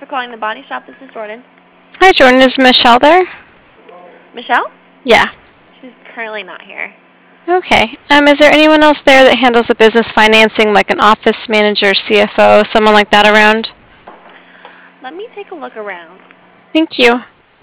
calling the body shop. This is Jordan. Hi, Jordan. Is Michelle there? Michelle? Yeah. She's currently not here. Okay. Is there anyone else there that handles the business financing, like an office manager, CFO, someone like that around? Let me take a look around. Thank you.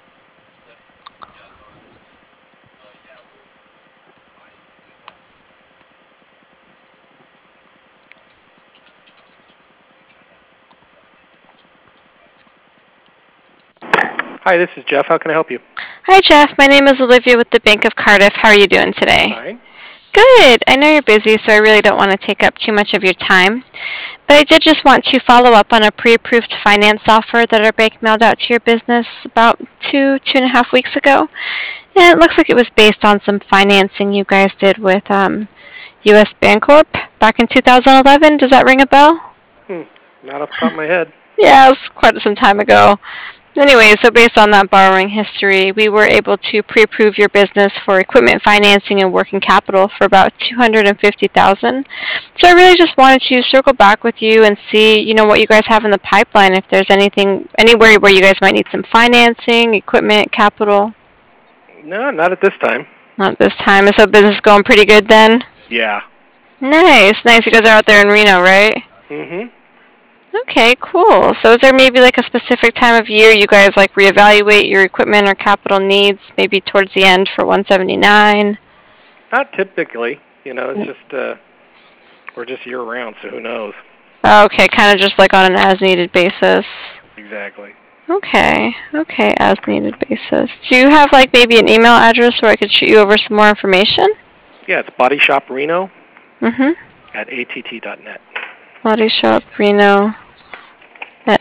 Hi, this is Jeff. How can I help you? Hi, Jeff. My name is Olivia with the Bank of Cardiff. How are you doing today? Fine. Good. I know you're busy, so I really don't want to take up too much of your time. But I did just want to follow up on a pre-approved finance offer that our bank mailed out to your business about two and a half weeks ago. And it looks like it was based on some financing you guys did with U.S. Bancorp back in 2011. Does that ring a bell? Not off the top of my head. Yeah, it was quite some time ago. Anyway, so based on that borrowing history, we were able to pre-approve your business for equipment financing and working capital for about $250,000. So I really just wanted to circle back with you and see, what you guys have in the pipeline. If there's anything, anywhere where you guys might need some financing, equipment, capital. No, not at this time. Not this time. Is the business going pretty good then? Yeah. Nice. You guys are out there in Reno, right? Mm-hmm. Okay, cool. So is there maybe like a specific time of year you guys like reevaluate your equipment or capital needs, maybe towards the end for 179? Not typically. It's just we're just year round, so who knows? Okay, kind of just like on an as-needed basis. Exactly. Okay, as needed basis. Do you have like maybe an email address where I could shoot you over some more information? Yeah, it's Body Shop Reno at att.net. Body Shop Reno at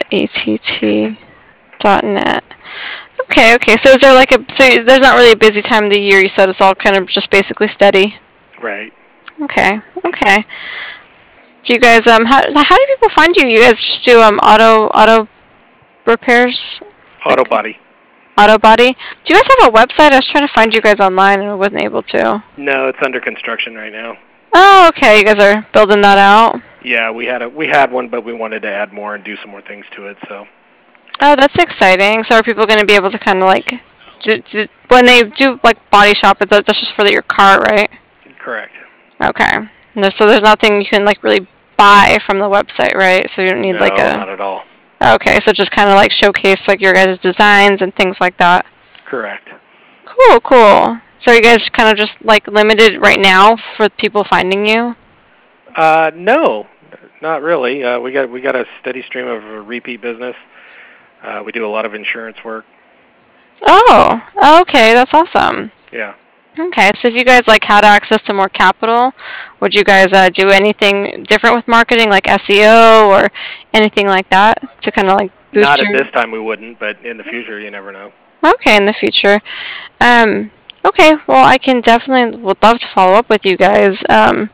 att.net. Okay. So is there so there's not really a busy time of the year? You said it's all kind of just basically steady. Right. Okay. Do you guys how do people find you? You guys just do auto repairs? Auto body. Auto body. Do you guys have a website? I was trying to find you guys online and I wasn't able to. No, it's under construction right now. Oh, okay. You guys are building that out. Yeah, we had one, but we wanted to add more and do some more things to it. So. Oh, that's exciting. So are people going to be able to kind of like when they do like body shop? That's just for your car, right? Correct. Okay. So there's nothing you can like really buy from the website, right? So you don't need like a. No, not at all. Okay, so just kind of like showcase like your guys' designs and things like that. Correct. Cool. So you guys kind of just like limited right now for people finding you? No, not really. We got a steady stream of repeat business. We do a lot of insurance work. Oh, okay, that's awesome. Yeah. Okay, so if you guys like had access to more capital, would you guys do anything different with marketing, like SEO or anything like that, to kind of like boost Not at this time we wouldn't, but in the future you never know. Okay, in the future. Okay, well I can would love to follow up with you guys.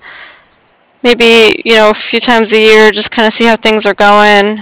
Maybe a few times a year, just kind of see how things are going.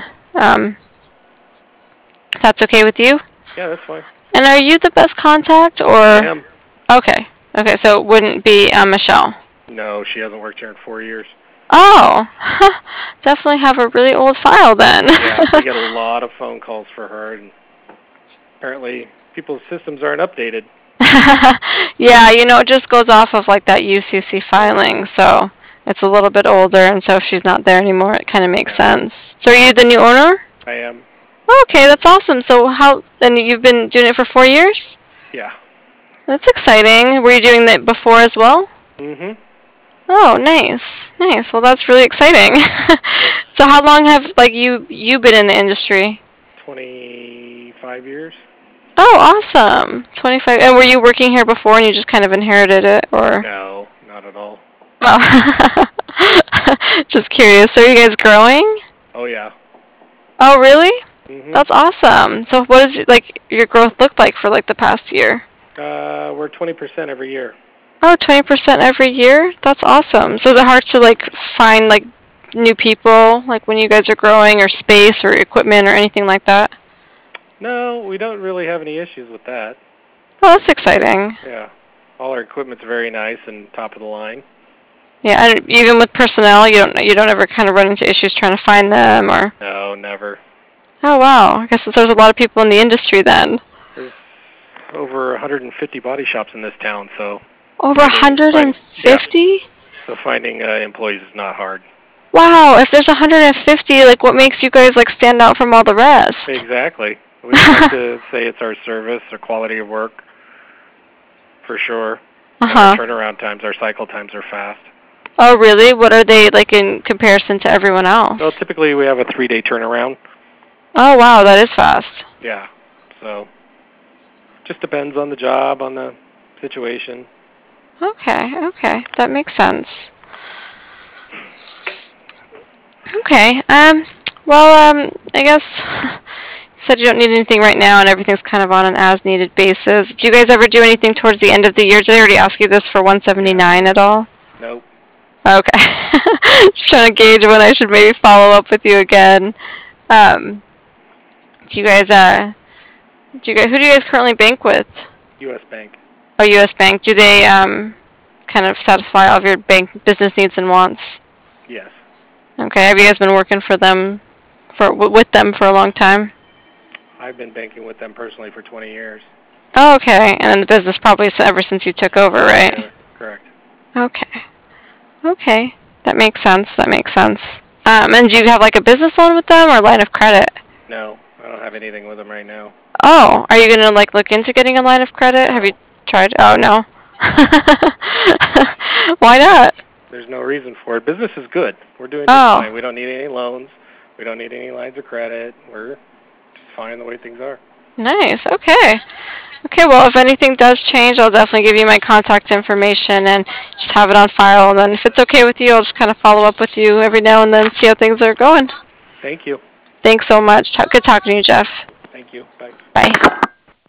If that's okay with you. Yeah, that's fine. And are you the best contact, or? I am. Okay, so it wouldn't be Michelle? No, she hasn't worked here in 4 years. Oh, definitely have a really old file then. Yeah, we get a lot of phone calls for her, and apparently people's systems aren't updated. Yeah, it just goes off of like that UCC filing, so it's a little bit older, and so if she's not there anymore, it kind of makes sense. So are you the new owner? I am. Okay, that's awesome. So then you've been doing it for 4 years? Yeah. That's exciting. Were you doing that before as well? Mm-hmm. Oh, nice. Well, that's really exciting. So how long have you been in the industry? 25 years. Oh, awesome. 25. And were you working here before and you just kind of inherited it, or? No, not at all. Oh. Just curious. So are you guys growing? Oh, yeah. Oh, really? Mm-hmm. That's awesome. So what does your growth look like for the past year? We're 20% every year. Oh, 20% every year? That's awesome. So is it hard to find new people when you guys are growing, or space or equipment or anything like that? No, we don't really have any issues with that. Oh, that's exciting. Yeah. All our equipment's very nice and top of the line. Yeah, and even with personnel, you don't ever kind of run into issues trying to find them, or? No, never. Oh wow. I guess there's a lot of people in the industry then. There's over 150 body shops in this town, so Over 150? so finding employees is not hard. Wow, if there's 150, like what makes you guys like stand out from all the rest? Exactly. We like to say it's our service, our quality of work, for sure. And our turnaround times, our cycle times are fast. Oh really? What are they like in comparison to everyone else? Well, typically we have a 3-day turnaround. Oh wow, that is fast. Yeah. So just depends on the job, on the situation. Okay, that makes sense. Okay, well, I guess you said you don't need anything right now and everything's kind of on an as-needed basis. Do you guys ever do anything towards the end of the year? Did I already ask you this for 179 at all? Nope. Okay. Just trying to gauge when I should maybe follow up with you again. Who do you guys currently bank with? U.S. Bank. Oh, U.S. Bank. Do they, kind of satisfy all of your bank business needs and wants? Yes. Okay. Have you guys been working with them for a long time? I've been banking with them personally for 20 years. Oh, okay. And then the business probably ever since you took over, right? Yeah, correct. Okay. That makes sense. And do you have like a business loan with them or line of credit? No, I don't have anything with them right now. Oh, are you gonna like look into getting a line of credit? No. Have you tried? Oh no. Why not? There's no reason for it. Business is good. We're doing just fine. We don't need any loans. We don't need any lines of credit. We're just fine the way things are. Nice. Okay, well, if anything does change, I'll definitely give you my contact information and just have it on file. And then if it's okay with you, I'll just kind of follow up with you every now and then, see how things are going. Thank you. Thanks so much. Good talking to you, Jeff. Thank you. Bye. Bye.